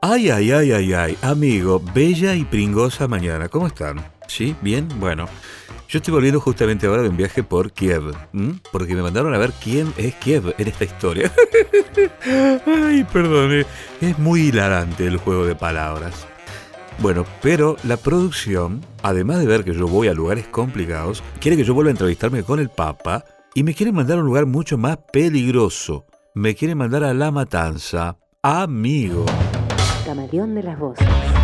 Ay, ay, ay, ay, ay, amigo, bella y pringosa mañana, ¿cómo están? ¿Sí? ¿Bien? Bueno, yo estoy volviendo justamente ahora de un viaje por Kiev, porque me mandaron a ver quién es Kiev en esta historia. Ay, perdone, es muy hilarante el juego de palabras. Bueno, pero la producción, además de ver que yo voy a lugares complicados, quiere que yo vuelva a entrevistarme con el Papa y me quiere mandar a un lugar mucho más peligroso. Me quiere mandar a La Matanza. Amigo. Camaleón de las voces.